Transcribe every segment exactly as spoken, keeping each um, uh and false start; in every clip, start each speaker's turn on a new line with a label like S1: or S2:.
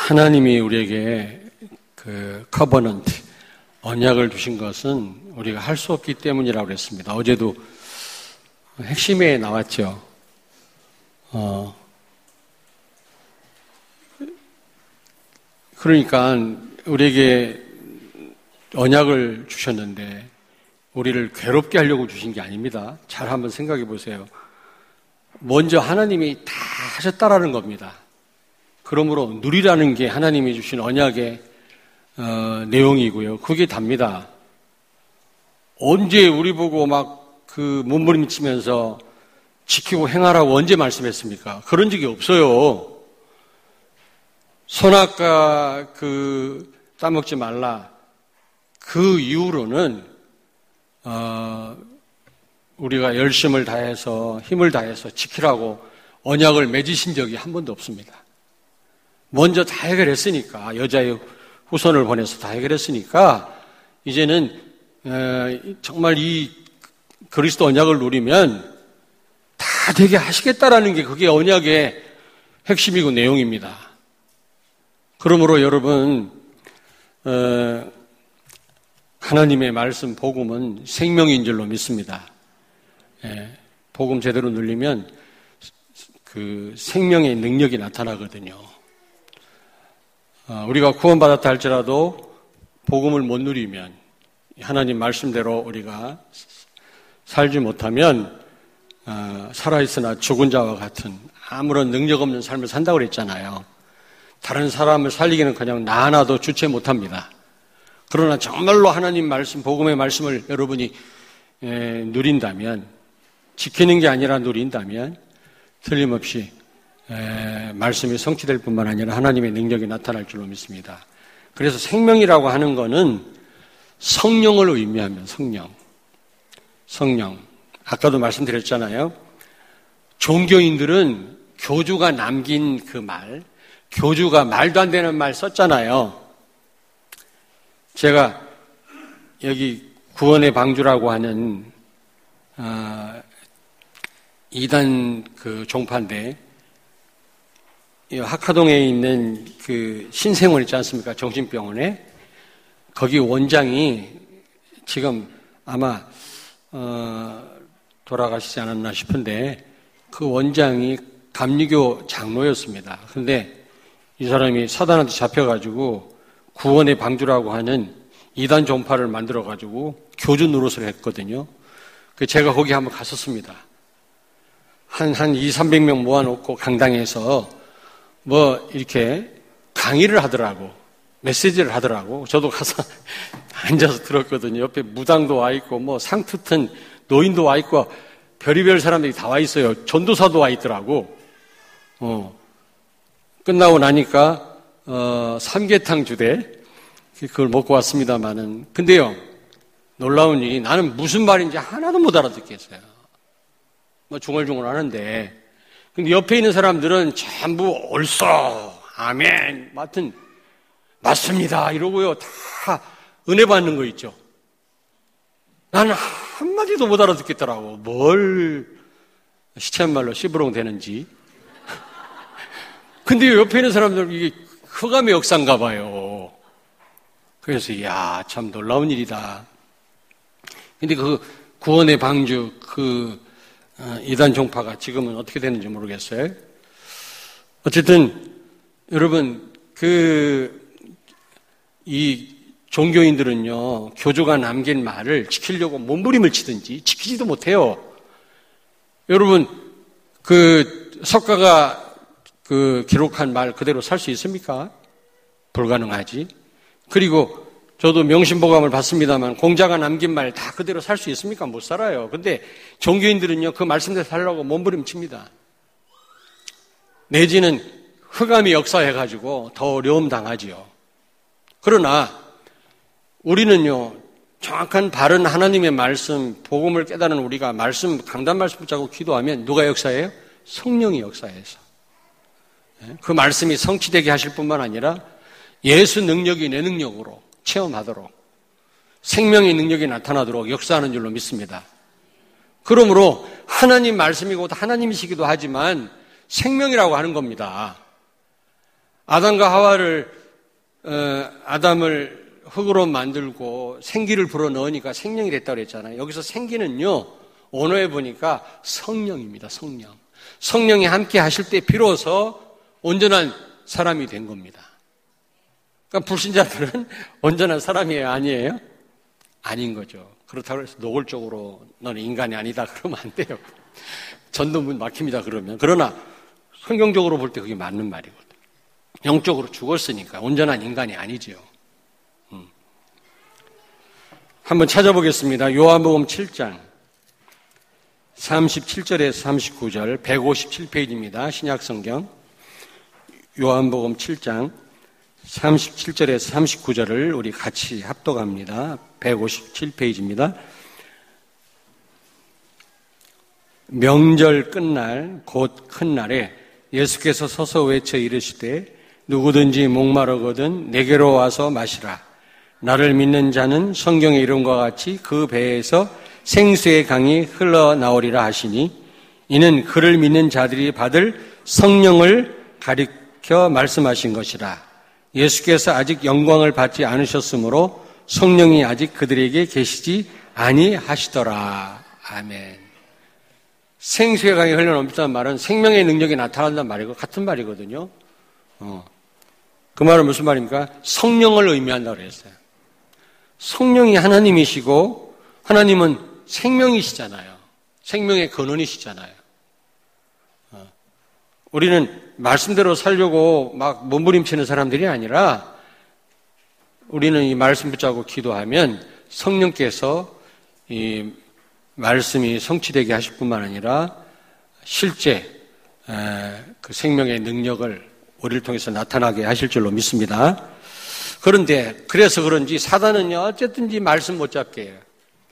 S1: 하나님이 우리에게 그 커버넌트, 언약을 주신 것은 우리가 할 수 없기 때문이라고 그랬습니다. 어제도 핵심에 나왔죠. 어, 그러니까 우리에게 언약을 주셨는데 우리를 괴롭게 하려고 주신 게 아닙니다. 잘 한번 생각해 보세요. 먼저 하나님이 다 하셨다라는 겁니다. 그러므로 누리라는 게 하나님이 주신 언약의 어, 내용이고요. 그게 답니다. 언제 우리 보고 막 그 몸부림치면서 지키고 행하라고 언제 말씀했습니까? 그런 적이 없어요. 선악과 그 따먹지 말라. 그 이후로는 어, 우리가 열심을 다해서 힘을 다해서 지키라고 언약을 맺으신 적이 한 번도 없습니다. 먼저 다 해결했으니까, 여자의 후손을 보내서 다 해결했으니까 이제는 에, 정말 이 그리스도 언약을 누리면 다 되게 하시겠다라는 게 그게 언약의 핵심이고 내용입니다. 그러므로 여러분 어, 하나님의 말씀 복음은 생명인 줄로 믿습니다. 예, 복음 제대로 누리면 그 생명의 능력이 나타나거든요. 어, 우리가 구원받았다 할지라도 복음을 못 누리면, 하나님 말씀대로 우리가 살지 못하면 어, 살아있으나 죽은 자와 같은 아무런 능력 없는 삶을 산다고 그랬잖아요. 다른 사람을 살리기는 그냥 나 하나도 주체 못합니다. 그러나 정말로 하나님 말씀, 복음의 말씀을 여러분이 에, 누린다면, 지키는 게 아니라 누린다면 틀림없이 에, 말씀이 성취될 뿐만 아니라 하나님의 능력이 나타날 줄로 믿습니다. 그래서 생명이라고 하는 거는 성령을 의미하면 성령. 성령. 아까도 말씀드렸잖아요. 종교인들은 교주가 남긴 그 말, 교주가 말도 안 되는 말 썼잖아요. 제가 여기 구원의 방주라고 하는 어, 이단 그 종파인데, 학화동에 있는 그 신생원 있지 않습니까? 정신병원에. 거기 원장이 지금 아마 어, 돌아가시지 않았나 싶은데, 그 원장이 감리교 장로였습니다. 그런데 이 사람이 사단한테 잡혀가지고 구원의 방주라고 하는 이단 종파를 만들어가지고 교주 노릇을 했거든요. 제가 거기 한번 갔었습니다. 한, 한 이삼백 명 모아놓고 강당에서 뭐 이렇게 강의를 하더라고. 메시지를 하더라고. 저도 가서 앉아서 들었거든요. 옆에 무당도 와 있고, 뭐 상투튼 노인도 와 있고, 별의별 사람들이 다 와 있어요. 전도사도 와 있더라고. 어. 끝나고 나니까, 어, 삼계탕 주대. 그걸 먹고 왔습니다만은. 근데요, 놀라운 일이 나는 무슨 말인지 하나도 못 알아듣겠어요. 뭐 중얼중얼 하는데. 근데 옆에 있는 사람들은 전부 옳소, 아멘, 맡은, 맞습니다. 이러고요. 다 은혜 받는 거 있죠. 나는 한마디도 못 알아듣겠더라고. 뭘 시체말로 시부롱 되는지. 근데 옆에 있는 사람들은 이게 흑암의 역사인가 봐요. 그래서 이야, 참 놀라운 일이다. 근데 그 구원의 방주, 그 이단 종파가 지금은 어떻게 되는지 모르겠어요. 어쨌든 여러분, 그 이 종교인들은요, 교주가 남긴 말을 지키려고 몸부림을 치든지 지키지도 못해요. 여러분, 그 석가가 그 기록한 말 그대로 살 수 있습니까? 불가능하지. 그리고 저도 명심보감을 받습니다만 공자가 남긴 말 다 그대로 살 수 있습니까? 못 살아요. 근데 종교인들은요, 그 말씀대로 살려고 몸부림칩니다. 내지는 흑암이 역사해가지고 더 어려움 당하지요. 그러나 우리는요, 정확한 바른 하나님의 말씀, 복음을 깨달은 우리가 말씀, 강단 말씀 붙잡고 기도하면 누가 역사해요? 성령이 역사해서. 그 말씀이 성취되게 하실 뿐만 아니라 예수 능력이 내 능력으로 체험하도록, 생명의 능력이 나타나도록 역사하는 줄로 믿습니다. 그러므로 하나님 말씀이고 하나님이시기도 하지만 생명이라고 하는 겁니다. 아담과 하와를 어, 아담을 흙으로 만들고 생기를 불어넣으니까 생명이 됐다고 그랬잖아요. 여기서 생기는요, 언어에 보니까 성령입니다. 성령. 성령이 함께 하실 때 비로소 온전한 사람이 된 겁니다. 그러니까 불신자들은 온전한 사람이에요? 아니에요? 아닌 거죠. 그렇다고 해서 노골적으로 너는 인간이 아니다 그러면 안 돼요. 전도문 막힙니다 그러면. 그러나 성경적으로 볼 때 그게 맞는 말이거든요. 영적으로 죽었으니까 온전한 인간이 아니지요. 음. 한번 찾아보겠습니다. 요한복음 칠 장 삼십칠 절에서 삼십구 절, 백오십칠 페이지입니다. 신약성경 요한복음 칠 장 삼십칠 절에서 삼십구 절을 우리 같이 합독합니다. 백오십칠 페이지입니다. 명절 끝날 곧 큰 날에 예수께서 서서 외쳐 이르시되 누구든지 목마르거든 내게로 와서 마시라. 나를 믿는 자는 성경의 이름과 같이 그 배에서 생수의 강이 흘러나오리라 하시니 이는 그를 믿는 자들이 받을 성령을 가리켜 말씀하신 것이라. 예수께서 아직 영광을 받지 않으셨으므로 성령이 아직 그들에게 계시지 아니하시더라. 아멘. 생수의 강이 흘러넘친다는 말은 생명의 능력이 나타난다는 말이고 같은 말이거든요. 어. 그 말은 무슨 말입니까? 성령을 의미한다고 그랬어요. 성령이 하나님이시고 하나님은 생명이시잖아요. 생명의 근원이시잖아요. 어. 우리는 말씀대로 살려고 막 몸부림치는 사람들이 아니라 우리는 이 말씀 붙잡고 기도하면 성령께서 이 말씀이 성취되게 하실 뿐만 아니라 실제 그 생명의 능력을 우리를 통해서 나타나게 하실 줄로 믿습니다. 그런데 그래서 그런지 사단은요 어쨌든지 말씀 못 잡게 해요.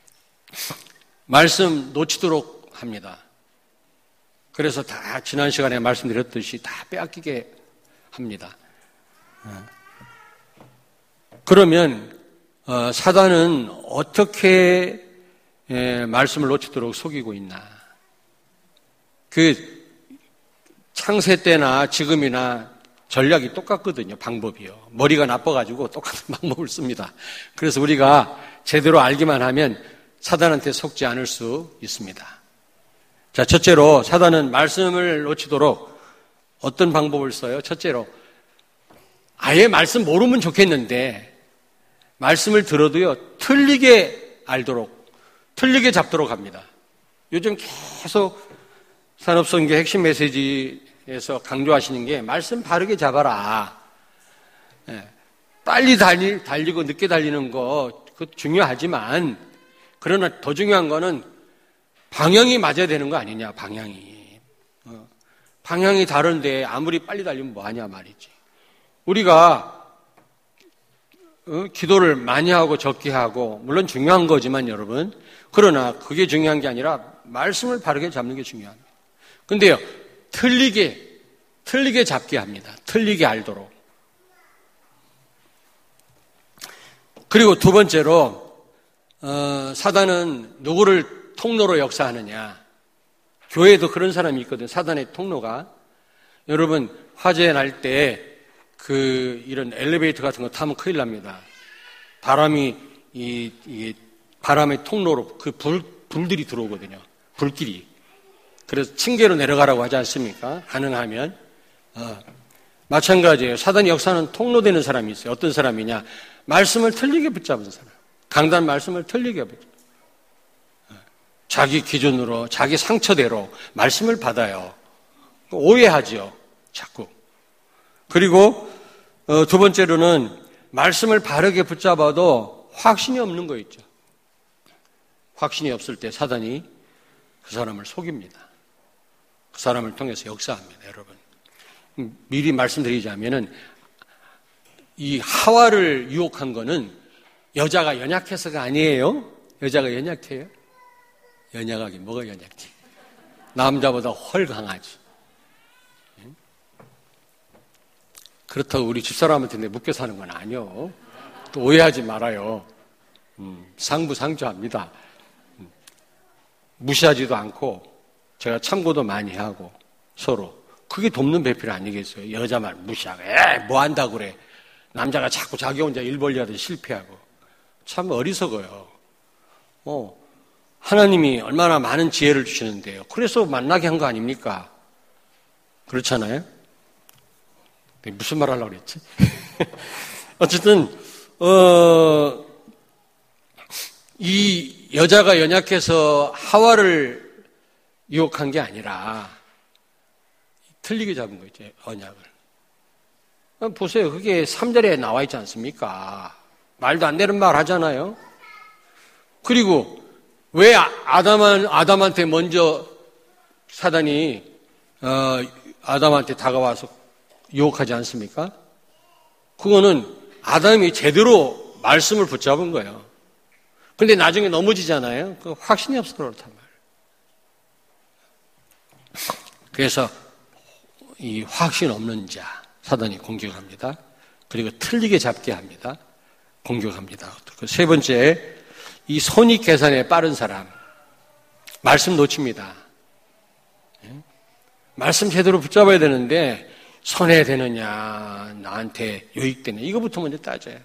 S1: 말씀 놓치도록 합니다. 그래서 다 지난 시간에 말씀드렸듯이 다 빼앗기게 합니다. 그러면 사단은 어떻게 말씀을 놓치도록 속이고 있나? 그 창세 때나 지금이나 전략이 똑같거든요. 방법이요. 머리가 나빠가지고 똑같은 방법을 씁니다. 그래서 우리가 제대로 알기만 하면 사단한테 속지 않을 수 있습니다. 자, 첫째로 사단은 말씀을 놓치도록 어떤 방법을 써요? 첫째로 아예 말씀 모르면 좋겠는데 말씀을 들어도요 틀리게 알도록 틀리게 잡도록 합니다. 요즘 계속 산업선교 핵심 메시지에서 강조하시는 게 말씀 바르게 잡아라. 예, 빨리 달리, 달리고 늦게 달리는 거 그거 중요하지만 그러나 더 중요한 거는 방향이 맞아야 되는 거 아니냐. 방향이 어, 방향이 다른데 아무리 빨리 달리면 뭐하냐 말이지. 우리가 어, 기도를 많이 하고 적게 하고 물론 중요한 거지만 여러분 그러나 그게 중요한 게 아니라 말씀을 바르게 잡는 게 중요합니다. 근데요 틀리게 틀리게 잡게 합니다. 틀리게 알도록. 그리고 두 번째로 어, 사단은 누구를 통로로 역사하느냐. 교회에도 그런 사람이 있거든요. 사단의 통로가. 여러분 화재 날 때 그 이런 엘리베이터 같은 거 타면 큰일 납니다. 바람이 이, 이 바람의 통로로 그 불, 불들이 들어오거든요. 불길이. 그래서 층계로 내려가라고 하지 않습니까? 가능하면. 어, 마찬가지예요. 사단의 역사는 통로되는 사람이 있어요. 어떤 사람이냐? 말씀을 틀리게 붙잡은 사람. 강단 말씀을 틀리게 붙잡은 어, 자기 기준으로 자기 상처대로 말씀을 받아요. 오해하죠. 자꾸. 그리고 어, 두 번째로는 말씀을 바르게 붙잡아도 확신이 없는 거 있죠. 확신이 없을 때 사단이 그 사람을 속입니다. 그 사람을 통해서 역사합니다, 여러분. 미리 말씀드리자면은 이 하와를 유혹한 거는 여자가 연약해서가 아니에요. 여자가 연약해요? 연약하긴 뭐가 연약해? 남자보다 훨 강하지. 그렇다고 우리 집사람한테 내 묶여 사는 건 아니요. 또 오해하지 말아요. 음, 상부상조합니다. 무시하지도 않고 제가 참고도 많이 하고 서로 그게 돕는 배필 아니겠어요? 여자 말 무시하고, 에, 뭐 한다고 그래. 남자가 자꾸 자기 혼자 일 벌리하듯 실패하고. 참 어리석어요. 어, 하나님이 얼마나 많은 지혜를 주시는데요. 그래서 만나게 한 거 아닙니까? 그렇잖아요? 무슨 말 하려고 그랬지? 어쨌든, 어, 이 여자가 연약해서 하와를 유혹한 게 아니라 틀리게 잡은 거 있죠, 언약을. 보세요. 그게 삼 절에 나와 있지 않습니까? 말도 안 되는 말 하잖아요. 그리고 왜 아담한, 아담한테 먼저 사단이 어, 아담한테 다가와서 유혹하지 않습니까? 그거는 아담이 제대로 말씀을 붙잡은 거예요. 근데 나중에 넘어지잖아요. 그 확신이 없어서 그렇단 말이에요. 그래서 이 확신 없는 자, 사단이 공격합니다. 그리고 틀리게 잡게 합니다. 공격합니다. 그 세 번째, 이 손익 계산에 빠른 사람. 말씀 놓칩니다. 말씀 제대로 붙잡아야 되는데 손해되느냐, 나한테 유익되느냐, 이거부터 먼저 따져요.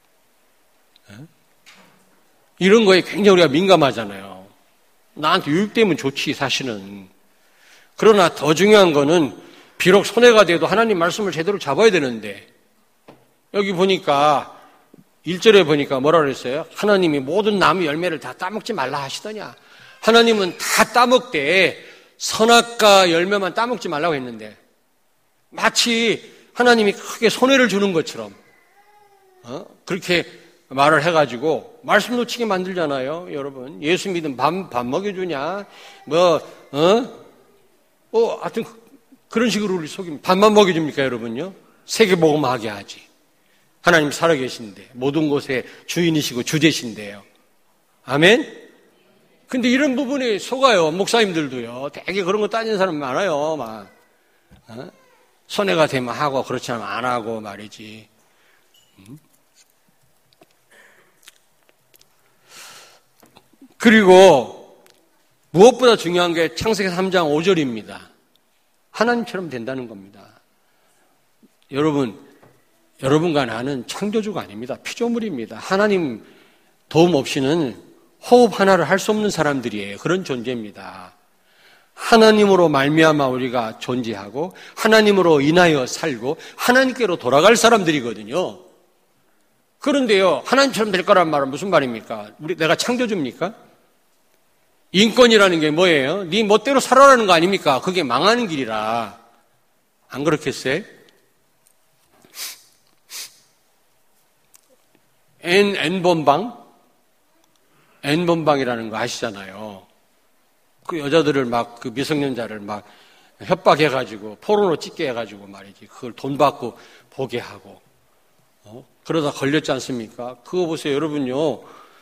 S1: 이런 거에 굉장히 우리가 민감하잖아요. 나한테 유익되면 좋지, 사실은. 그러나 더 중요한 거는 비록 손해가 돼도 하나님 말씀을 제대로 잡아야 되는데, 여기 보니까 일 절에 보니까 뭐라 그랬어요? 하나님이 모든 나무 열매를 다 따먹지 말라 하시더냐. 하나님은 다 따먹되 선악과 열매만 따먹지 말라고 했는데, 마치 하나님이 크게 손해를 주는 것처럼 어? 그렇게 말을 해가지고 말씀 놓치게 만들잖아요. 여러분, 예수 믿으면 밥, 밥 먹여주냐, 뭐 어? 어, 하여튼 그런 식으로 우리 속이면 밥만 먹여줍니까, 여러분요? 세계복음하게 하지. 하나님 살아계신데 모든 곳에 주인이시고 주제신데요. 아멘? 근데 이런 부분에 속아요. 목사님들도요. 되게 그런 거 따지는 사람 많아요. 막 어? 손해가 되면 하고 그렇지 않으면 안 하고 말이지. 음? 그리고 무엇보다 중요한 게 창세기 삼 장 오 절입니다. 하나님처럼 된다는 겁니다. 여러분, 여러분과 나는 창조주가 아닙니다. 피조물입니다. 하나님 도움 없이는 호흡 하나를 할 수 없는 사람들이에요. 그런 존재입니다. 하나님으로 말미암아 우리가 존재하고 하나님으로 인하여 살고 하나님께로 돌아갈 사람들이거든요. 그런데요, 하나님처럼 될 거란 말은 무슨 말입니까? 우리 내가 창조주입니까? 인권이라는 게 뭐예요? 네 멋대로 살아라는 거 아닙니까? 그게 망하는 길이라. 안 그렇겠어요? N, N번방? N번방이라는 거 아시잖아요. 그 여자들을 막, 그 미성년자를 막 협박해가지고, 포르노 찍게 해가지고 말이지. 그걸 돈 받고 보게 하고. 어? 그러다 걸렸지 않습니까? 그거 보세요. 여러분요.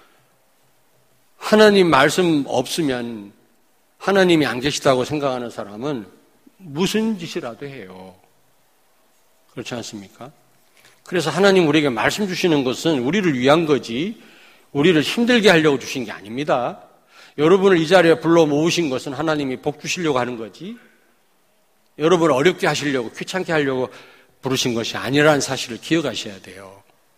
S1: 하나님 말씀 없으면 하나님이 안 계시다고 생각하는 사람은 무슨 짓이라도 해요. 그렇지 않습니까? 그래서 하나님 우리에게 말씀 주시는 것은 우리를 위한 거지 우리를 힘들게 하려고 주신 게 아닙니다. 여러분을 이 자리에 불러 모으신 것은 하나님이 복 주시려고 하는 거지 여러분을 어렵게 하시려고 귀찮게 하려고 부르신 것이 아니라는 사실을 기억하셔야 돼요.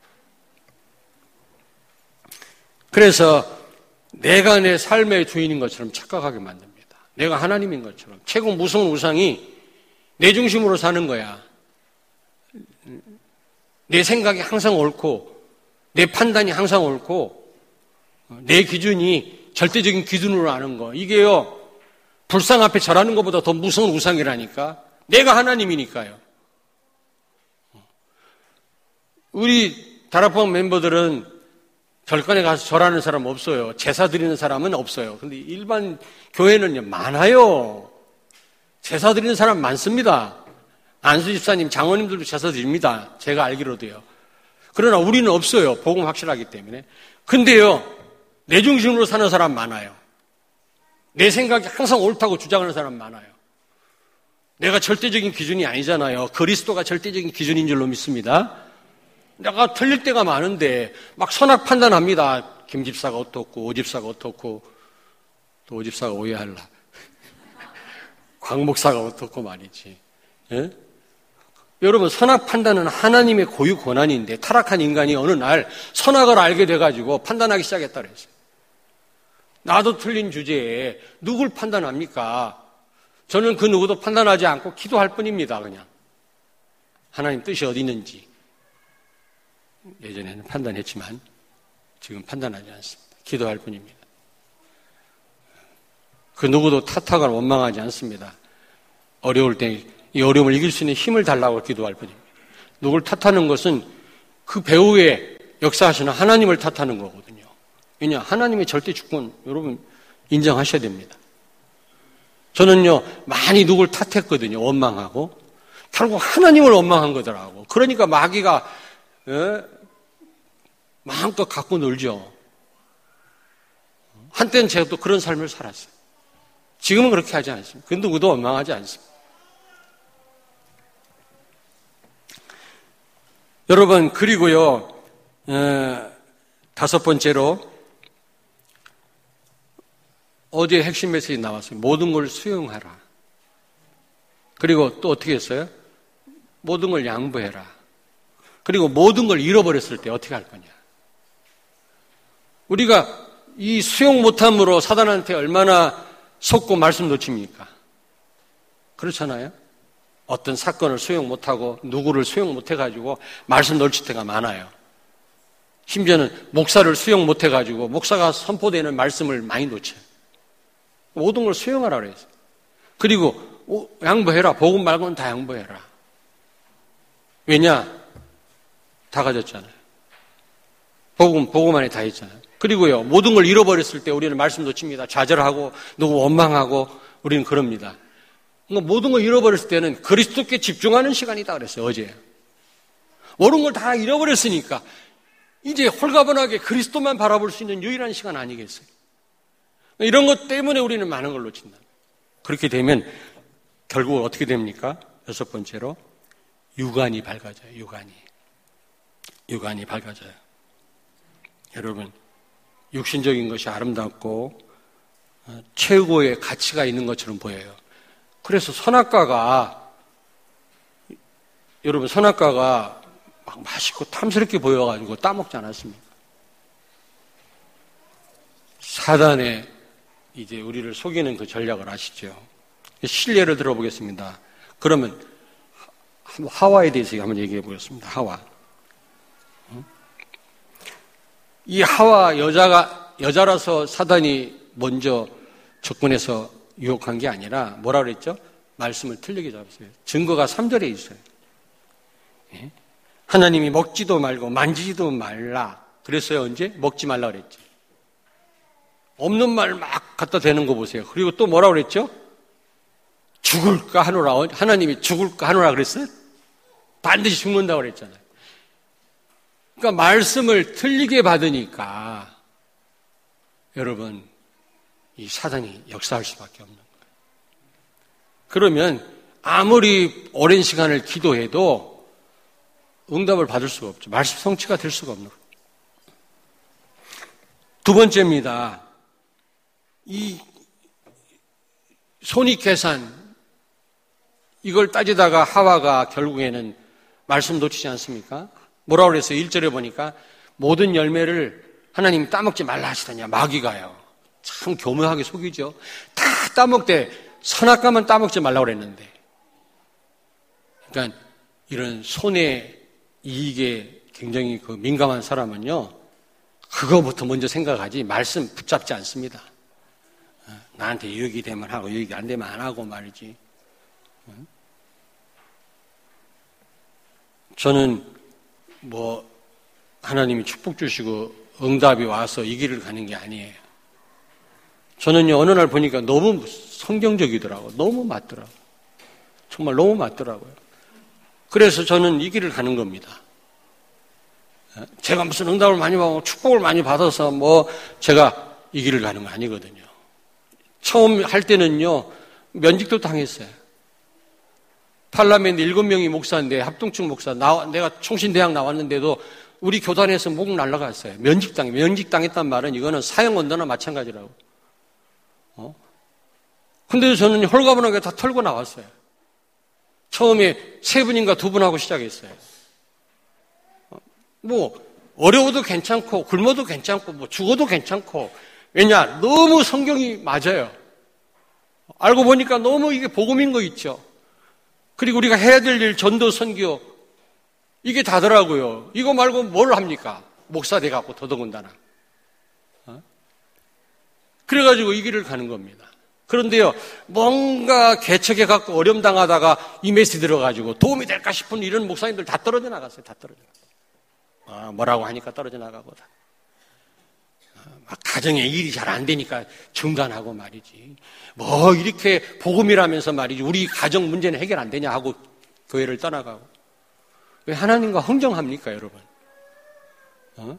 S1: 그래서 내가 내 삶의 주인인 것처럼 착각하게 만듭니다. 내가 하나님인 것처럼. 최고 무서운 우상이 내 중심으로 사는 거야. 내 생각이 항상 옳고 내 판단이 항상 옳고 내 기준이 절대적인 기준으로 아는 거. 이게요. 불상 앞에 절하는 것보다 더 무서운 우상이라니까. 내가 하나님이니까요. 우리 다락방 멤버들은 절간에 가서 절하는 사람 없어요. 제사 드리는 사람은 없어요. 근데 일반 교회는요, 많아요. 제사 드리는 사람 많습니다. 안수 집사님, 장로님들도 제사 드립니다. 제가 알기로도요. 그러나 우리는 없어요. 복음 확실하기 때문에. 근데요, 내 중심으로 사는 사람 많아요. 내 생각이 항상 옳다고 주장하는 사람 많아요. 내가 절대적인 기준이 아니잖아요. 그리스도가 절대적인 기준인 줄로 믿습니다. 내가 틀릴 때가 많은데 막 선악 판단합니다. 김 집사가 어떻고 오 집사가 어떻고 또 오 집사가 오해할라. 광 목사가 어떻고 말이지. 예? 여러분, 선악 판단은 하나님의 고유 권한인데 타락한 인간이 어느 날 선악을 알게 돼가지고 판단하기 시작했다 그랬어요. 나도 틀린 주제에 누굴 판단합니까? 저는 그 누구도 판단하지 않고 기도할 뿐입니다. 그냥 하나님 뜻이 어디 있는지 예전에는 판단했지만 지금 판단하지 않습니다. 기도할 뿐입니다. 그 누구도 탓하거나 원망하지 않습니다. 어려울 때 이 어려움을 이길 수 있는 힘을 달라고 기도할 뿐입니다. 누굴 탓하는 것은 그 배후에 역사하시는 하나님을 탓하는 거거든요. 왜냐, 하나님의 절대 주권 여러분 인정하셔야 됩니다. 저는요 많이 누굴 탓했거든요. 원망하고 결국 하나님을 원망한 거더라고. 그러니까 마귀가 에? 마음껏 갖고 놀죠. 한때는 제가 또 그런 삶을 살았어요. 지금은 그렇게 하지 않습니다. 그 누구도 원망하지 않습니다. 여러분, 그리고요 에, 다섯 번째로 어제 핵심 메시지 나왔어요. 모든 걸 수용하라. 그리고 또 어떻게 했어요? 모든 걸 양보해라. 그리고 모든 걸 잃어버렸을 때 어떻게 할 거냐. 우리가 이 수용 못함으로 사단한테 얼마나 속고 말씀 놓칩니까? 그렇잖아요? 어떤 사건을 수용 못하고 누구를 수용 못해가지고 말씀 놓칠 때가 많아요. 심지어는 목사를 수용 못해가지고 목사가 선포되는 말씀을 많이 놓쳐요. 모든 걸 수용하라 그랬어요. 그리고 양보해라. 복음 말고는 다 양보해라. 왜냐? 다 가졌잖아요. 복음, 복음 안에 다 있잖아요. 그리고요, 모든 걸 잃어버렸을 때 우리는 말씀 놓칩니다. 좌절하고, 누구 원망하고, 우리는 그럽니다. 그러니까 모든 걸 잃어버렸을 때는 그리스도께 집중하는 시간이다 그랬어요, 어제. 모든 걸 다 잃어버렸으니까, 이제 홀가분하게 그리스도만 바라볼 수 있는 유일한 시간 아니겠어요? 이런 것 때문에 우리는 많은 걸 놓친다. 그렇게 되면, 결국은 어떻게 됩니까? 여섯 번째로, 육안이 밝아져요, 육안이. 육안이 밝아져요. 여러분, 육신적인 것이 아름답고 최고의 가치가 있는 것처럼 보여요. 그래서 선악과가 여러분 선악과가 막 맛있고 탐스럽게 보여가지고 따먹지 않았습니까? 사단의 이제 우리를 속이는 그 전략을 아시죠? 실례를 들어보겠습니다. 그러면 하와에 대해서 한번 얘기해 보겠습니다. 하와. 이 하와 여자가, 여자라서 사단이 먼저 접근해서 유혹한 게 아니라 뭐라 그랬죠? 말씀을 틀리게 잡았어요. 증거가 삼 절에 있어요. 예? 하나님이 먹지도 말고 만지지도 말라. 그랬어요, 언제? 먹지 말라 그랬지. 없는 말 막 갖다 대는 거 보세요. 그리고 또 뭐라 그랬죠? 죽을까 하노라. 하나님이 죽을까 하노라 그랬어요? 반드시 죽는다고 그랬잖아요. 그러니까 말씀을 틀리게 받으니까 여러분 이 사단이 역사할 수밖에 없는 거예요. 그러면 아무리 오랜 시간을 기도해도 응답을 받을 수가 없죠. 말씀 성취가 될 수가 없는 거예요. 두 번째입니다. 이 손익계산 이걸 따지다가 하와가 결국에는 말씀 놓치지 않습니까? 뭐라고 그랬어요? 일 절에 보니까 모든 열매를 하나님 따먹지 말라 하시더냐. 마귀가요. 참 교묘하게 속이죠. 다 따먹되 선악과만 따먹지 말라고 그랬는데. 그러니까 이런 손해 이익에 굉장히 그 민감한 사람은요. 그거부터 먼저 생각하지 말씀 붙잡지 않습니다. 나한테 유익이 되면 하고 유익이 안 되면 안 하고 말이지. 저는 뭐 하나님이 축복 주시고 응답이 와서 이 길을 가는 게 아니에요. 저는요 어느 날 보니까 너무 성경적이더라고요. 너무 맞더라고요. 정말 너무 맞더라고요. 그래서 저는 이 길을 가는 겁니다. 제가 무슨 응답을 많이 받고 축복을 많이 받아서 뭐 제가 이 길을 가는 거 아니거든요. 처음 할 때는요 면직도 당했어요. 팔라멘트 일곱 명이 목사인데 합동층 목사 나, 내가 총신대학 나왔는데도 우리 교단에서 목 날라갔어요. 면직당 면직당했단 말은 이거는 사형언도나 마찬가지라고. 어? 근데 저는 홀가분하게 다 털고 나왔어요. 처음에 세 분인가 두 분하고 시작했어요. 뭐 어려워도 괜찮고 굶어도 괜찮고 뭐 죽어도 괜찮고, 왜냐? 너무 성경이 맞아요. 알고 보니까 너무 이게 복음인 거 있죠. 그리고 우리가 해야 될 일, 전도, 선교, 이게 다더라고요. 이거 말고 뭘 합니까? 목사 돼갖고 더더군다나. 어? 그래가지고 이 길을 가는 겁니다. 그런데요, 뭔가 개척해갖고 어려움당하다가 이 메시지 들어가지고 도움이 될까 싶은 이런 목사님들 다 떨어져 나갔어요. 다 떨어져 나갔어요. 아, 뭐라고 하니까 떨어져 나가고 다. 막 가정에 일이 잘 안 되니까 중단하고 말이지. 뭐 이렇게 복음이라면서 말이지 우리 가정 문제는 해결 안 되냐 하고 교회를 떠나가고. 왜 하나님과 흥정합니까, 여러분? 어?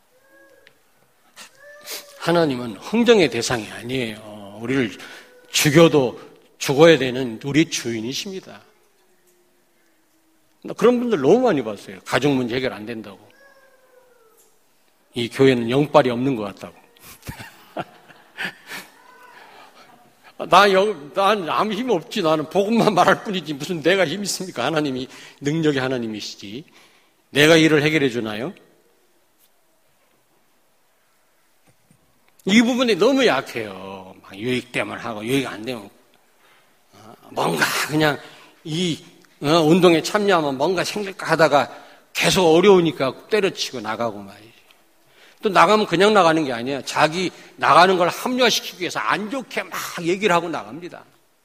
S1: 하나님은 흥정의 대상이 아니에요. 우리를 죽여도 죽어야 되는 우리 주인이십니다. 그런 분들 너무 많이 봤어요. 가정 문제 해결 안 된다고. 이 교회는 영빨이 없는 것 같다고. 나, 영, 난 아무 힘 없지. 나는 복음만 말할 뿐이지. 무슨 내가 힘 있습니까? 하나님이, 능력의 하나님이시지. 내가 일을 해결해 주나요? 이 부분이 너무 약해요. 막 유익 때문에 하고, 유익 안 되면. 뭔가 그냥 이 어, 운동에 참여하면 뭔가 생길까 하다가 계속 어려우니까 때려치고 나가고 말이지. 또 나가면 그냥 나가는 게 아니에요. 자기 나가는 걸 합리화시키기 위해서 안 좋게 막 얘기를 하고 나갑니다.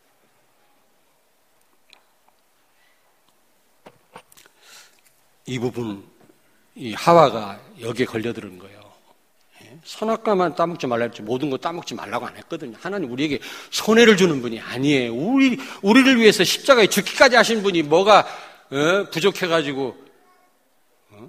S1: 이 부분, 이 하와가 여기에 걸려드는 거예요. 선악과만 따먹지 말라 했지 모든 거 따먹지 말라고 안 했거든요. 하나님 우리에게 손해를 주는 분이 아니에요. 우리, 우리를 위해서 십자가에 죽기까지 하신 분이 뭐가 어? 부족해가지고 어?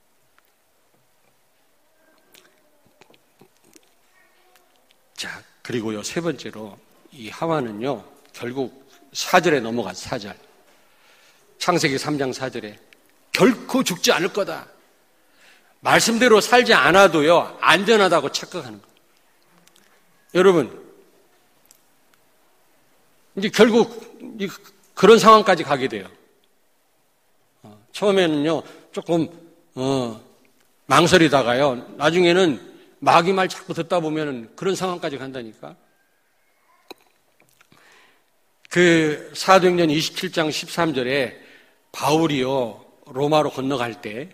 S1: 자, 그리고요, 세 번째로, 이 하와는요, 결국 사 절에 넘어가서 사 절. 창세기 삼 장 사 절에, 결코 죽지 않을 거다. 말씀대로 살지 않아도요, 안전하다고 착각하는 거예요. 여러분, 이제 결국 그런 상황까지 가게 돼요. 어, 처음에는요, 조금, 어, 망설이다가요, 나중에는 마귀 말 자꾸 듣다 보면 그런 상황까지 간다니까. 그 사도행전 이십칠 장 십삼 절에 바울이요 로마로 건너갈 때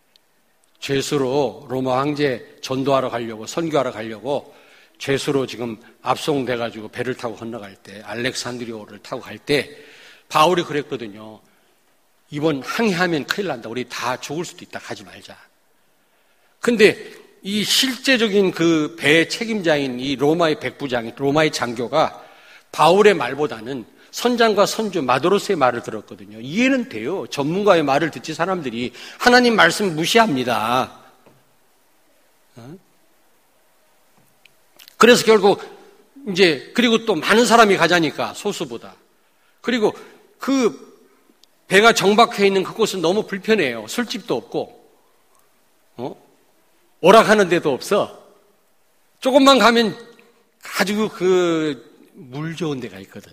S1: 죄수로 로마 황제 전도하러 가려고 선교하러 가려고 죄수로 지금 압송돼가지고 배를 타고 건너갈 때 알렉산드리오를 타고 갈 때 바울이 그랬거든요. 이번 항해하면 큰일 난다. 우리 다 죽을 수도 있다. 가지 말자. 근데 이 실제적인 그 배의 책임자인 이 로마의 백부장, 로마의 장교가 바울의 말보다는 선장과 선주 마도로스의 말을 들었거든요. 이해는 돼요. 전문가의 말을 듣지 사람들이 하나님 말씀 무시합니다. 그래서 결국 이제 그리고 또 많은 사람이 가자니까 소수보다. 그리고 그 배가 정박해 있는 그곳은 너무 불편해요. 술집도 없고, 어? 오락하는 데도 없어. 조금만 가면 아주 그 물 좋은 데가 있거든.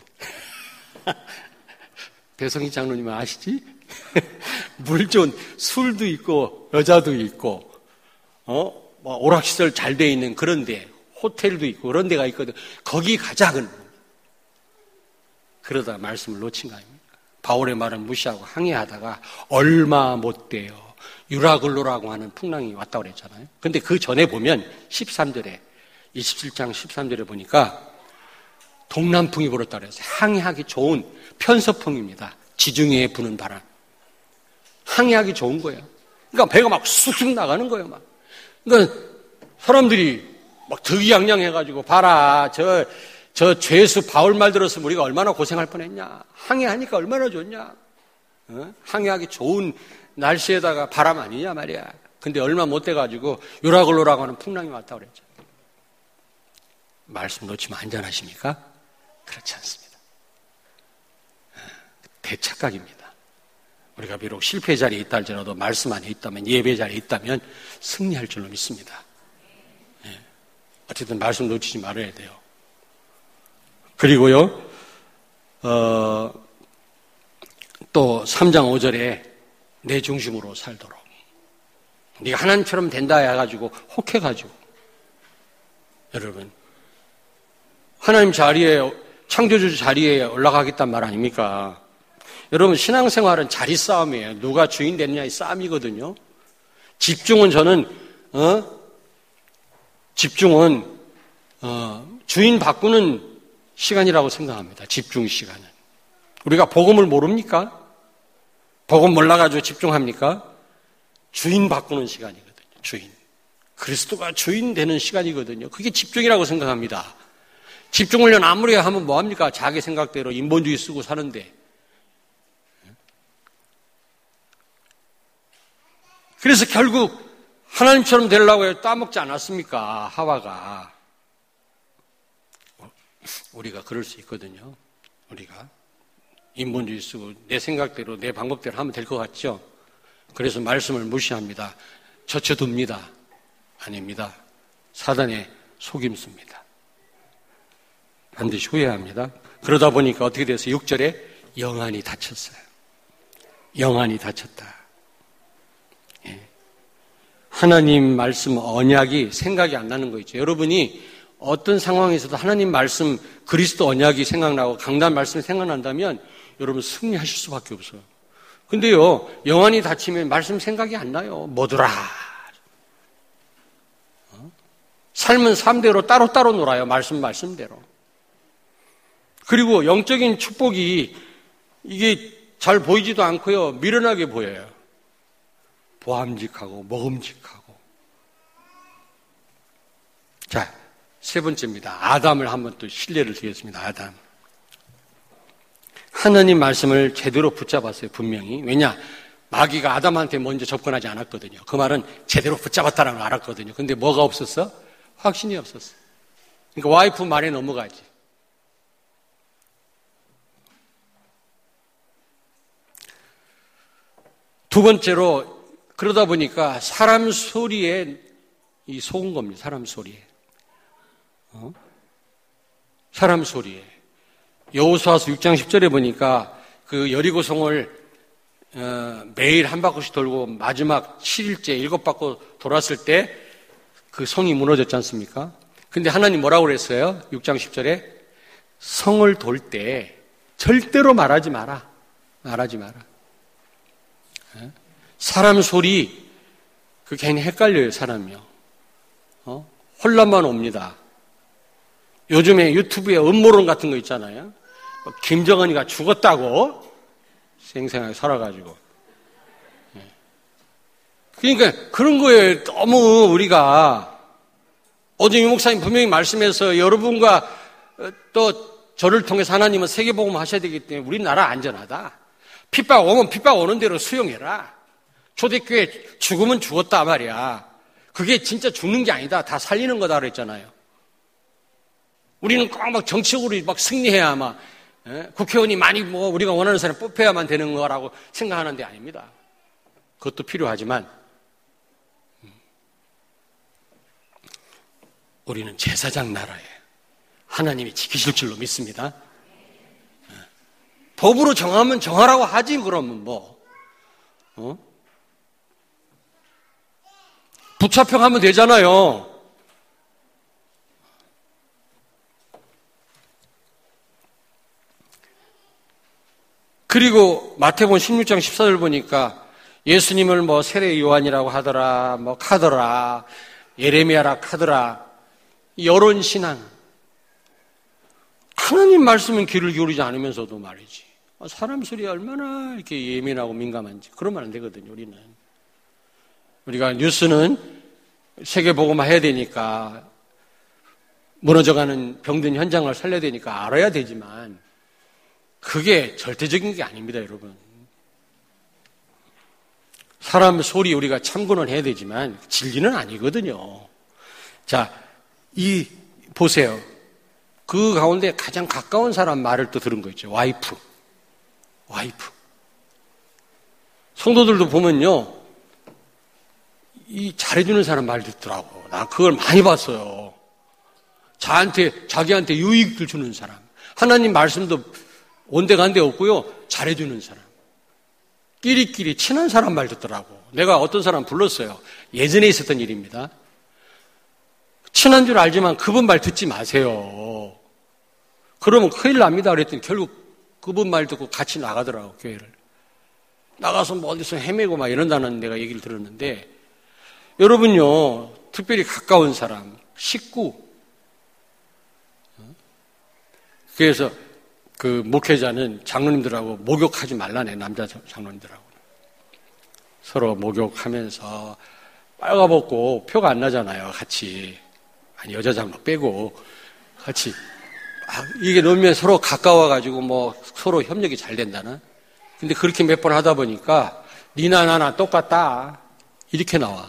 S1: 배성희 장로님 아시지? 물 좋은 술도 있고 여자도 있고, 어, 뭐 오락시설 잘 돼 있는 그런 데, 호텔도 있고 그런 데가 있거든. 거기 가자. 그러다 말씀을 놓친 거 아닙니까? 바울의 말은 무시하고 항해하다가 얼마 못 돼요. 유라글로라고 하는 풍랑이 왔다고 그랬잖아요. 근데 그 전에 보면 십삼 절에, 이십칠 장 십삼 절에 보니까 동남풍이 불었다고 그랬어요. 항해하기 좋은 편서풍입니다. 지중해에 부는 바람. 항해하기 좋은 거예요. 그러니까 배가 막 쑥쑥 나가는 거예요, 막. 그러니까 사람들이 막 득이양양해가지고, 봐라, 저, 저 죄수 바울 말 들었으면 우리가 얼마나 고생할 뻔했냐. 항해하니까 얼마나 좋냐. 어? 항해하기 좋은 날씨에다가 바람 아니냐 말이야. 근데 얼마 못 돼가지고 유라글로라고 하는 풍랑이 왔다고 그랬죠. 말씀 놓치면 안전하십니까? 그렇지 않습니다. 대착각입니다. 우리가 비록 실패 자리에 있다 할지라도 말씀 안에 있다면, 예배 자리에 있다면 승리할 줄로 믿습니다. 예. 어쨌든 말씀 놓치지 말아야 돼요. 그리고요, 어, 또 삼 장 오 절에 내 중심으로 살도록. 네가 하나님처럼 된다 해가지고 혹해가지고. 여러분, 하나님 자리에, 창조주 자리에 올라가겠단 말 아닙니까? 여러분, 신앙생활은 자리 싸움이에요. 누가 주인 되느냐의 싸움이거든요. 집중은 저는 어? 집중은 어, 주인 바꾸는 시간이라고 생각합니다. 집중 시간은. 우리가 복음을 모릅니까? 복음 몰라가지고 집중합니까? 주인 바꾸는 시간이거든요. 주인. 그리스도가 주인 되는 시간이거든요. 그게 집중이라고 생각합니다. 집중훈련 아무리 하면 뭐합니까? 자기 생각대로 인본주의 쓰고 사는데. 그래서 결국 하나님처럼 되려고 해서 따먹지 않았습니까? 하와가. 우리가 그럴 수 있거든요. 우리가 인본주의 쓰고 내 생각대로 내 방법대로 하면 될 것 같죠? 그래서 말씀을 무시합니다. 젖혀둡니다. 아닙니다. 사단의 속임수입니다. 반드시 후회합니다. 그러다 보니까 어떻게 됐어요? 육 절에 영안이 닫혔어요. 영안이 닫혔다. 예. 하나님 말씀 언약이 생각이 안 나는 거 있죠. 여러분이 어떤 상황에서도 하나님 말씀 그리스도 언약이 생각나고 강단 말씀이 생각난다면 여러분 승리하실 수밖에 없어요. 근데요, 영안이 닫히면 말씀 생각이 안 나요. 뭐더라. 어? 삶은 삶대로 따로따로 놀아요. 말씀 말씀대로. 그리고 영적인 축복이 이게 잘 보이지도 않고요. 미련하게 보여요. 보암직하고 먹음직하고. 자, 세 번째입니다. 아담을 한번 또 신뢰를 드리겠습니다. 아담. 하나님 말씀을 제대로 붙잡았어요. 분명히. 왜냐? 마귀가 아담한테 먼저 접근하지 않았거든요. 그 말은 제대로 붙잡았다는 걸 알았거든요. 근데 뭐가 없었어? 확신이 없었어. 그러니까 와이프 말에 넘어가지. 두 번째로 그러다 보니까 사람 소리에 이 속은 겁니다. 사람 소리에. 어? 사람 소리에. 여호수아서 육 장 십 절에 보니까 그 여리고성을 어, 매일 한 바퀴씩 돌고 마지막 칠 일째 일곱 바퀴 돌았을 때 그 성이 무너졌지 않습니까? 근데 하나님 뭐라고 그랬어요? 육 장 십 절에 성을 돌 때 절대로 말하지 마라. 말하지 마라. 사람 소리, 그 괜히 헷갈려요, 사람이요. 어? 혼란만 옵니다. 요즘에 유튜브에 음모론 같은 거 있잖아요. 김정은이가 죽었다고 생생하게 살아가지고. 그러니까 그런 거에 너무 우리가 어제 유 목사님 분명히 말씀해서 여러분과 또 저를 통해서 하나님은 세계복음 하셔야 되기 때문에 우리나라 안전하다. 핍박 오면 핍박 오는 대로 수용해라. 초대교회 죽으면 죽었다 말이야. 그게 진짜 죽는 게 아니다. 다 살리는 거다 그랬잖아요. 우리는 꼭 막 정치적으로 막 승리해야 막 예? 국회의원이 많이 뭐 우리가 원하는 사람 뽑혀야만 되는 거라고 생각하는 데 아닙니다. 그것도 필요하지만 우리는 제사장 나라에 하나님이 지키실 줄로 믿습니다. 예. 법으로 정하면 정하라고 하지 그러면 뭐 어? 부차평하면 되잖아요. 그리고 마태복음 십육 장 십사 절 보니까 예수님을 뭐 세례 요한이라고 하더라, 뭐 카더라, 예레미야라 카더라, 여론 신앙. 하나님 말씀은 귀를 기울이지 않으면서도 말이지. 사람 소리에 얼마나 이렇게 예민하고 민감한지. 그러면 안 되거든요, 우리는. 우리가 뉴스는 세계복음화 해야 되니까, 무너져가는 병든 현장을 살려야 되니까 알아야 되지만, 그게 절대적인 게 아닙니다, 여러분. 사람 소리 우리가 참고는 해야 되지만 진리는 아니거든요. 자, 이 보세요. 그 가운데 가장 가까운 사람 말을 또 들은 거 있죠. 와이프. 와이프. 성도들도 보면요. 이 잘해주는 사람 말 듣더라고. 나 그걸 많이 봤어요. 자한테, 자기한테 유익을 주는 사람. 하나님 말씀도 온데간데 없고요. 잘해주는 사람. 끼리끼리 친한 사람 말 듣더라고. 내가 어떤 사람 불렀어요. 예전에 있었던 일입니다. 친한 줄 알지만 그분 말 듣지 마세요. 그러면 큰일 납니다. 그랬더니 결국 그분 말 듣고 같이 나가더라고, 교회를. 나가서 뭐 어디서 헤매고 막 이런다는 내가 얘기를 들었는데, 여러분요, 특별히 가까운 사람, 식구. 그래서 그 목회자는 장로님들하고 목욕하지 말라네, 남자 장로님들하고. 서로 목욕하면서 빨가벗고 표가 안 나잖아요, 같이. 아니, 여자 장로 빼고 같이. 아, 이게 넣으면 서로 가까워가지고 뭐 서로 협력이 잘 된다나? 근데 그렇게 몇 번 하다 보니까 니나 나나 똑같다. 이렇게 나와.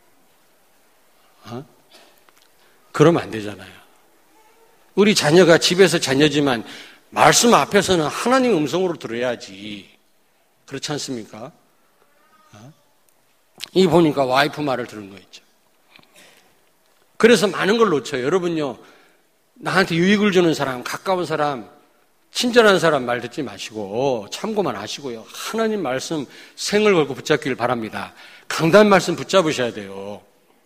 S1: 어? 그러면 안 되잖아요. 우리 자녀가 집에서 자녀지만 말씀 앞에서는 하나님 음성으로 들어야지. 그렇지 않습니까? 어? 이 보니까 와이프 말을 들은 거 있죠. 그래서 많은 걸 놓쳐요. 여러분요, 나한테 유익을 주는 사람, 가까운 사람, 친절한 사람 말 듣지 마시고 참고만 하시고요. 하나님 말씀 생을 걸고 붙잡기를 바랍니다. 강단 말씀 붙잡으셔야 돼요.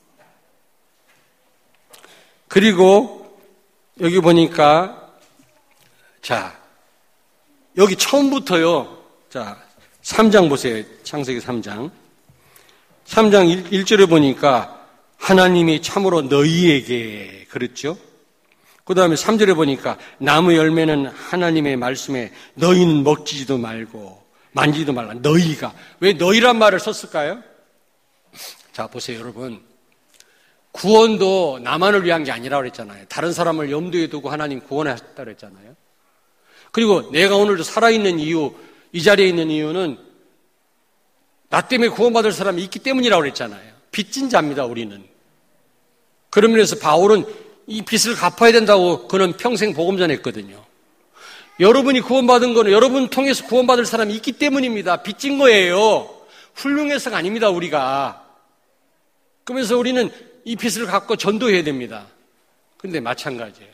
S1: 그리고 여기 보니까 자, 여기 처음부터요. 자, 삼 장 보세요. 창세기 삼 장. 삼 장 일 절에 보니까 하나님이 참으로 너희에게 그랬죠. 그 다음에 삼 절에 보니까 나무 열매는 하나님의 말씀에 너희는 먹지도 말고 만지지도 말라. 너희가. 왜 너희란 말을 썼을까요? 자, 보세요, 여러분. 구원도 나만을 위한 게 아니라고 그랬잖아요. 다른 사람을 염두에 두고 하나님 구원하셨다고 그랬잖아요. 그리고 내가 오늘도 살아있는 이유, 이 자리에 있는 이유는 나 때문에 구원받을 사람이 있기 때문이라고 그랬잖아요. 빚진 자입니다, 우리는. 그런 면에서 바울은 이 빚을 갚아야 된다고 그는 평생 복음 전했거든요. 여러분이 구원받은 거는 여러분 통해서 구원받을 사람이 있기 때문입니다. 빚진 거예요. 훌륭해서가 아닙니다, 우리가. 그러면서 우리는 이 빚을 갚고 전도해야 됩니다. 근데 마찬가지예요.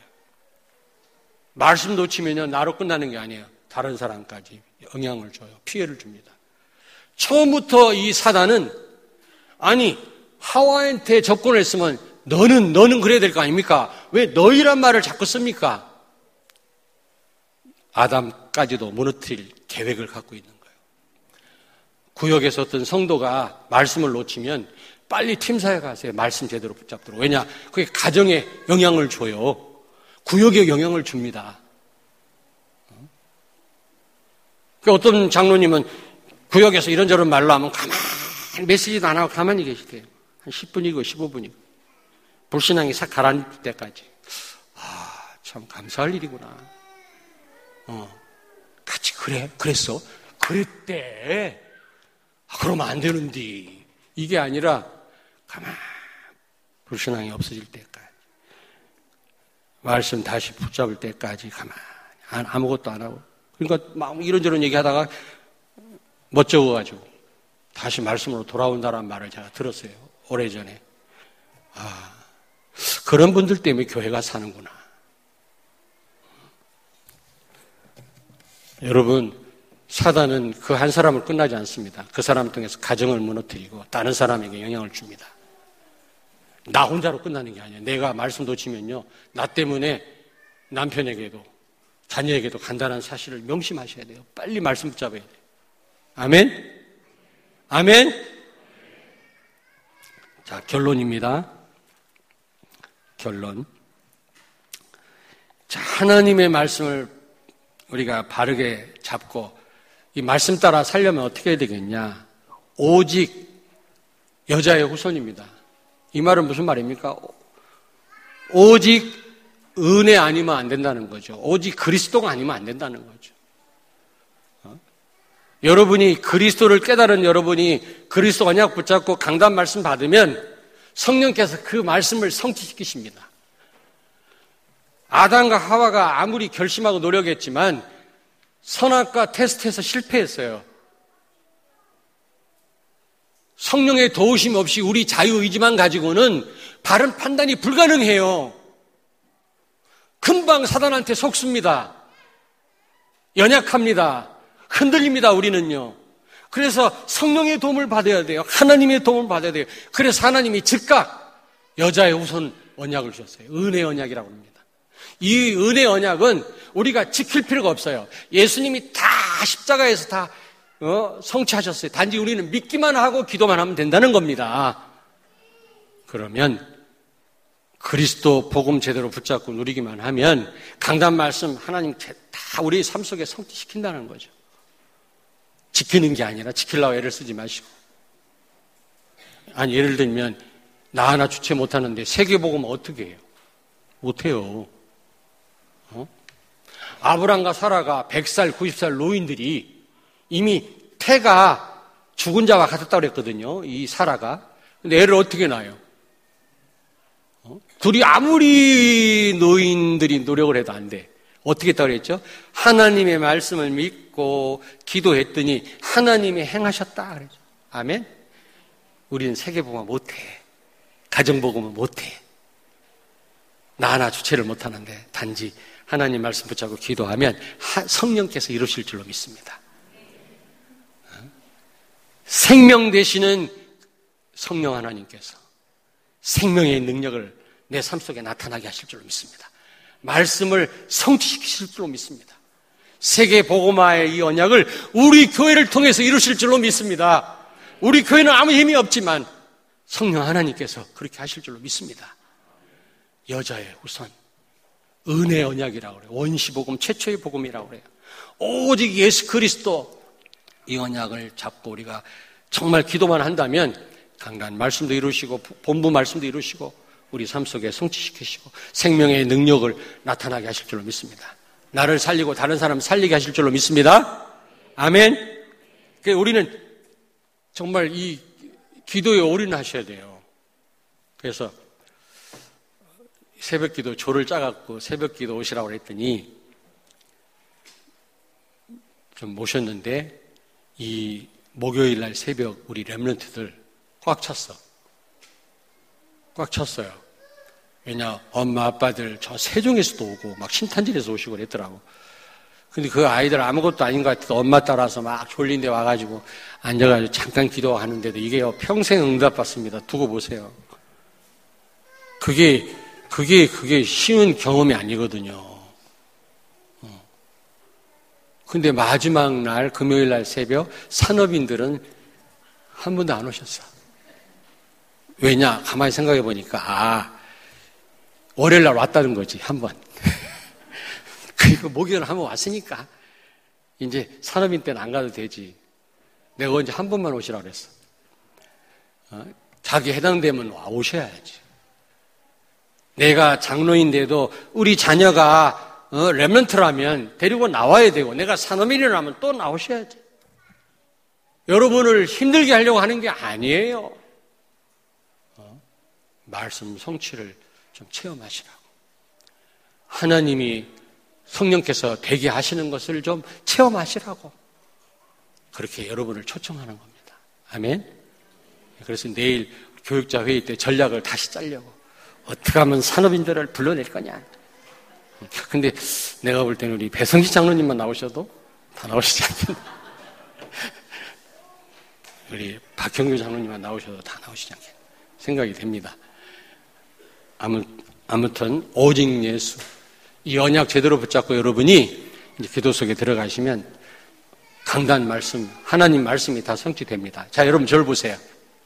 S1: 말씀 놓치면요, 나로 끝나는 게 아니에요. 다른 사람까지 영향을 줘요. 피해를 줍니다. 처음부터 이 사단은 아니 하와한테 접근을 했으면 너는 너는 그래야 될 거 아닙니까? 왜 너희란 말을 자꾸 씁니까? 아담까지도 무너뜨릴 계획을 갖고 있는 거예요. 구역에서 어떤 성도가 말씀을 놓치면 빨리 팀사에 가세요. 말씀 제대로 붙잡도록. 왜냐? 그게 가정에 영향을 줘요. 구역에 영향을 줍니다. 그러니까 어떤 장로님은 구역에서 이런저런 말로 하면 가만히 메시지도 안 하고 가만히 계시대요. 한 십 분이고 십오 분이고. 불신앙이 싹 가라앉을 때까지. 아, 참 감사할 일이구나. 어, 같이 그래? 그랬어? 그랬대. 아, 그러면 안 되는데. 이게 아니라 가만 불신앙이 없어질 때까지. 말씀 다시 붙잡을 때까지 가만히 아무것도 안 하고. 그러니까 막 이런저런 얘기하다가 멋쩍어가지고 다시 말씀으로 돌아온다는 말을 제가 들었어요. 오래전에. 아, 그런 분들 때문에 교회가 사는구나. 여러분, 사단은 그 한 사람을 끝나지 않습니다. 그 사람 통해서 가정을 무너뜨리고 다른 사람에게 영향을 줍니다. 나 혼자로 끝나는 게 아니에요. 내가 말씀 놓치면요, 나 때문에 남편에게도 자녀에게도 간단한 사실을 명심하셔야 돼요. 빨리 말씀 붙잡아야 돼요. 아멘? 아멘? 자, 결론입니다. 결론. 자, 하나님의 말씀을 우리가 바르게 잡고 이 말씀 따라 살려면 어떻게 해야 되겠냐? 오직 여자의 후손입니다. 이 말은 무슨 말입니까? 오직 은혜 아니면 안 된다는 거죠. 오직 그리스도가 아니면 안 된다는 거죠. 어? 여러분이 그리스도를 깨달은 여러분이 그리스도 언약 붙잡고 강단 말씀 받으면 성령께서 그 말씀을 성취시키십니다. 아담과 하와가 아무리 결심하고 노력했지만 선악과 테스트에서 실패했어요. 성령의 도우심 없이 우리 자유의지만 가지고는 바른 판단이 불가능해요. 금방 사단한테 속습니다. 연약합니다. 흔들립니다, 우리는요. 그래서 성령의 도움을 받아야 돼요. 하나님의 도움을 받아야 돼요. 그래서 하나님이 즉각 여자의 우선 언약을 주셨어요. 은혜 언약이라고 합니다. 이 은혜 언약은 우리가 지킬 필요가 없어요. 예수님이 다 십자가에서 다 어, 성취하셨어요. 단지 우리는 믿기만 하고 기도만 하면 된다는 겁니다. 그러면 그리스도 복음 제대로 붙잡고 누리기만 하면 강단 말씀 하나님 다 우리 삶 속에 성취시킨다는 거죠. 지키는 게 아니라 지키려고 애를 쓰지 마시고. 아니 예를 들면 나 하나 주체 못하는데 세계복음 어떻게 해요? 못해요. 어? 아브람과 사라가 백 살, 구십 살 노인들이 이미 태가 죽은 자와 같았다고 그랬거든요. 이 사라가. 근데 애를 어떻게 낳아요? 어? 둘이 아무리 노인들이 노력을 해도 안 돼. 어떻게 했다고 그랬죠? 하나님의 말씀을 믿고 기도했더니 하나님이 행하셨다 그랬죠. 아멘? 우리는 세계복음 못해. 가정복음은 못해. 나 하나 주체를 못하는데 단지 하나님 말씀 붙잡고 기도하면 성령께서 이루실 줄로 믿습니다. 생명 되시는 성령 하나님께서 생명의 능력을 내 삶 속에 나타나게 하실 줄로 믿습니다. 말씀을 성취시키실 줄로 믿습니다. 세계복음화의 이 언약을 우리 교회를 통해서 이루실 줄로 믿습니다. 우리 교회는 아무 힘이 없지만 성령 하나님께서 그렇게 하실 줄로 믿습니다. 여자의 우선 은혜 언약이라고 그래요. 원시복음 최초의 복음이라고 그래요. 오직 예수 그리스도 이 언약을 잡고 우리가 정말 기도만 한다면 강단 말씀도 이루시고 본부 말씀도 이루시고 우리 삶 속에 성취시키시고 생명의 능력을 나타나게 하실 줄로 믿습니다. 나를 살리고 다른 사람 살리게 하실 줄로 믿습니다. 아멘. 그러니까 우리는 정말 이 기도에 올인하셔야 돼요. 그래서 새벽기도 조를 짜갖고 새벽기도 오시라고 그랬더니 좀 모셨는데 이 목요일 날 새벽 우리 렘넌트들 꽉 찼어. 꽉 찼어요. 왜냐 엄마 아빠들 저 세종에서도 오고 막 신탄진에서 오시고 그랬더라고. 근데 그 아이들 아무것도 아닌 것 같아서 엄마 따라서 막 졸린데 와가지고 앉아가지고 잠깐 기도하는데도 이게 평생 응답받습니다. 두고 보세요. 그게 그게 그게 쉬운 경험이 아니거든요. 어. 근데 마지막 날 금요일 날 새벽 산업인들은 한 번도 안 오셨어. 왜냐 가만히 생각해 보니까 아 월요일 날 왔다는 거지 한 번. 그리고 목요일 한 번 왔으니까 이제 산업인 때는 안 가도 되지. 내가 언제 한 번만 오시라고 그랬어. 어? 자기 해당되면 와 오셔야지. 내가 장로인데도 우리 자녀가 어, 렘넌트라면 데리고 나와야 되고 내가 산업인이라면 또 나오셔야지. 여러분을 힘들게 하려고 하는 게 아니에요. 어? 말씀 성취를 좀 체험하시라고. 하나님이 성령께서 되게 하시는 것을 좀 체험하시라고. 그렇게 여러분을 초청하는 겁니다. 아멘. 그래서 내일 교육자 회의 때 전략을 다시 짜려고. 어떻게 하면 산업인들을 불러낼 거냐. 근데 내가 볼 때는 우리 배성기 장로님만 나오셔도 다 나오시지 않겠나. 우리 박형규 장로님만 나오셔도 다 나오시지 않겠나 생각이 됩니다. 아무, 아무튼 오직 예수 이 언약 제대로 붙잡고 여러분이 이제 기도 속에 들어가시면 강단 말씀 하나님 말씀이 다 성취됩니다. 자 여러분 저를 보세요.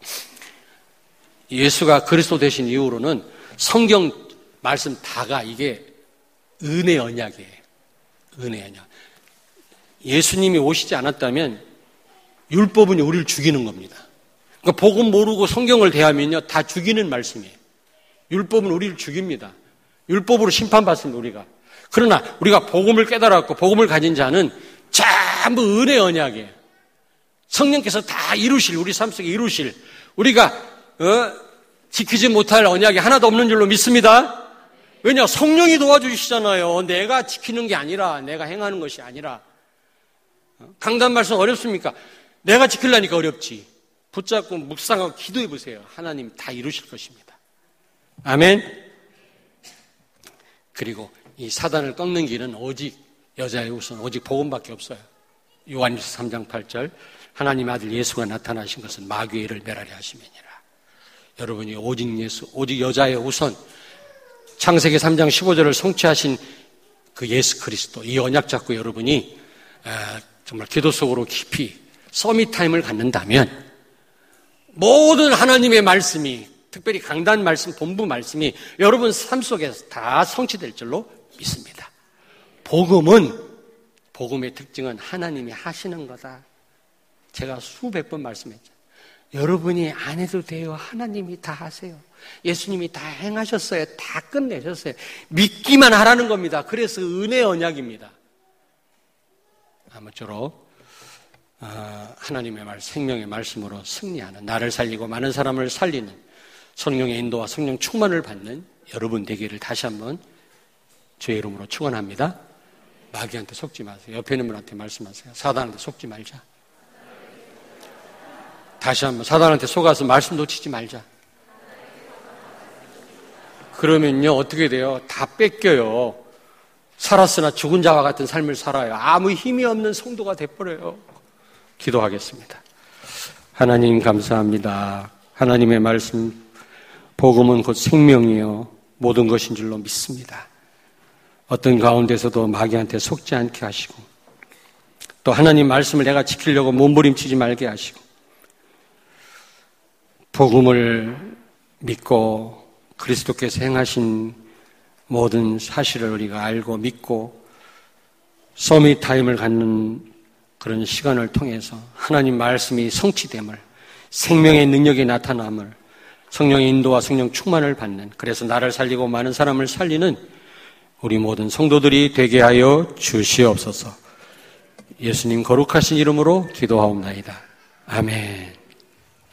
S1: 예수가 그리스도 되신 이후로는 성경 말씀 다가 이게 은혜 언약이에요. 은혜 언약. 예수님이 오시지 않았다면 율법은 우리를 죽이는 겁니다. 그러니까 복음 모르고 성경을 대하면요 다 죽이는 말씀이에요. 율법은 우리를 죽입니다. 율법으로 심판받습니다 우리가. 그러나 우리가 복음을 깨달았고 복음을 가진 자는 전부 은혜 언약이에요. 성령께서 다 이루실 우리 삶 속에 이루실 우리가 어? 지키지 못할 언약이 하나도 없는 줄로 믿습니다. 왜냐 성령이 도와주시잖아요. 내가 지키는 게 아니라 내가 행하는 것이 아니라. 강단 말씀 어렵습니까? 내가 지키려니까 어렵지. 붙잡고 묵상하고 기도해 보세요. 하나님 다 이루실 것입니다. 아멘. 그리고 이 사단을 꺾는 길은 오직 여자의 우선 오직 복음밖에 없어요. 요한일서 삼 장 팔 절 하나님의 아들 예수가 나타나신 것은 마귀의 일을 멸하려 하심이니라. 여러분이 오직 예수, 오직 여자의 우선 창세기 삼 장 십오 절을 성취하신 그 예수 그리스도, 이 언약 잡고 여러분이 정말 기도 속으로 깊이 서밋타임을 갖는다면 모든 하나님의 말씀이, 특별히 강단 말씀, 본부 말씀이 여러분 삶 속에서 다 성취될 줄로 믿습니다. 복음은, 복음의 특징은 하나님이 하시는 거다. 제가 수백 번 말씀했죠. 여러분이 안 해도 돼요. 하나님이 다 하세요. 예수님이 다 행하셨어요. 다 끝내셨어요. 믿기만 하라는 겁니다. 그래서 은혜 언약입니다. 아무쪼록 하나님의 말, 생명의 말씀으로 승리하는, 나를 살리고 많은 사람을 살리는 성령의 인도와 성령 충만을 받는 여러분 되기를 다시 한번 주의 이름으로 축원합니다. 마귀한테 속지 마세요. 옆에 있는 분한테 말씀하세요. 사단한테 속지 말자. 다시 한번 사단한테 속아서 말씀 놓치지 말자. 그러면요 어떻게 돼요? 다 뺏겨요. 살았으나 죽은 자와 같은 삶을 살아요. 아무 힘이 없는 성도가 돼버려요. 기도하겠습니다. 하나님 감사합니다. 하나님의 말씀, 복음은 곧 생명이요 모든 것인 줄로 믿습니다. 어떤 가운데서도 마귀한테 속지 않게 하시고, 또 하나님 말씀을 내가 지키려고 몸부림치지 말게 하시고, 복음을 믿고 그리스도께서 행하신 모든 사실을 우리가 알고 믿고 서밋 타임을 갖는 그런 시간을 통해서 하나님 말씀이 성취됨을, 생명의 능력이 나타남을, 성령의 인도와 성령 충만을 받는, 그래서 나를 살리고 많은 사람을 살리는 우리 모든 성도들이 되게 하여 주시옵소서. 예수님 거룩하신 이름으로 기도하옵나이다. 아멘.